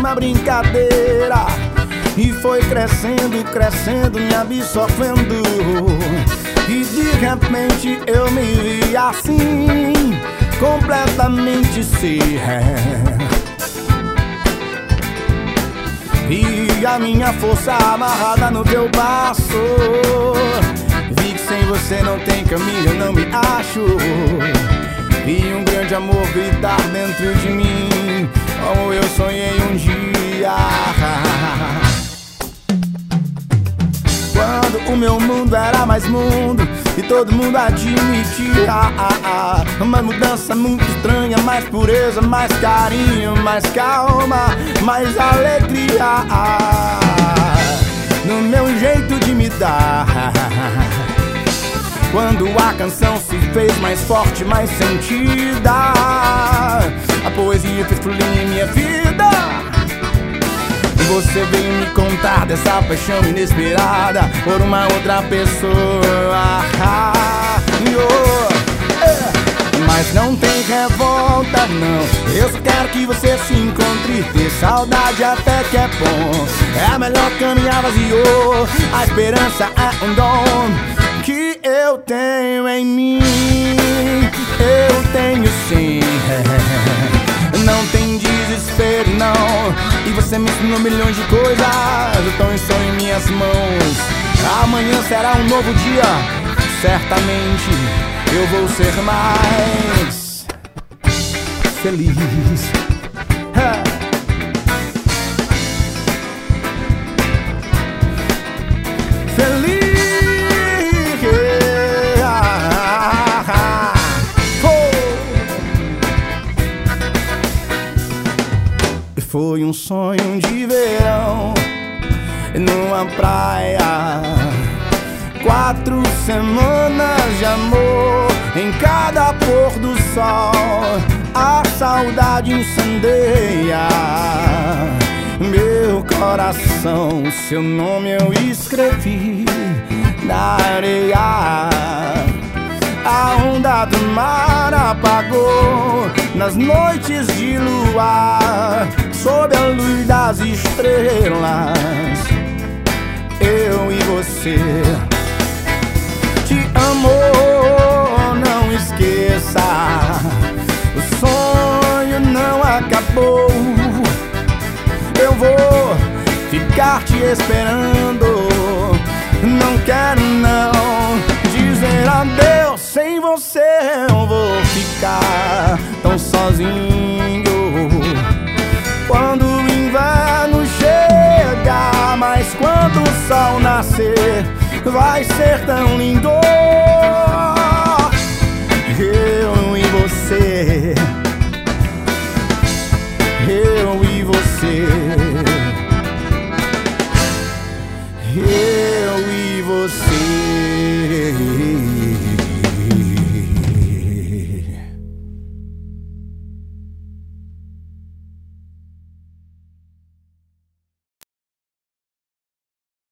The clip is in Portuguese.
uma brincadeira e foi crescendo, crescendo, me absorvendo. E de repente eu me vi assim, completamente sem ré. E a minha força amarrada no teu passo. Vi que sem você não tem caminho, eu não me acho. E um grande amor gritar dentro de mim, como eu sonhei um dia. Quando o meu mundo era mais mundo e todo mundo admitia uma mudança muito estranha, mais pureza, mais carinho, mais calma, mais alegria no meu jeito de me dar. Quando a canção se fez mais forte, mais sentida, a poesia fez fluir em minha vida. Você veio me contar dessa paixão inesperada por uma outra pessoa. Mas não tem revolta, não. Eu só quero que você se encontre. Ter saudade até que é bom. É melhor caminhar vazio. A esperança é um dom que eu tenho em mim. Eu tenho sim. Não tem desespero, não. E você me ensinou milhões de coisas. Eu estou em minhas mãos. Amanhã será um novo dia. Certamente eu vou ser mais feliz. Feliz. Foi um sonho de verão numa praia, 4 semanas de amor em cada pôr do sol. A saudade incendeia meu coração. Seu nome eu escrevi na areia. A onda do mar apagou nas noites de luar. Sob a luz das estrelas, eu e você. Te amo, não esqueça. O sonho não acabou. Eu vou ficar te esperando. Não quero não dizer adeus. Sem você eu vou ficar tão sozinho. Quando o inverno chega, mas quando o sol nascer, vai ser tão lindo.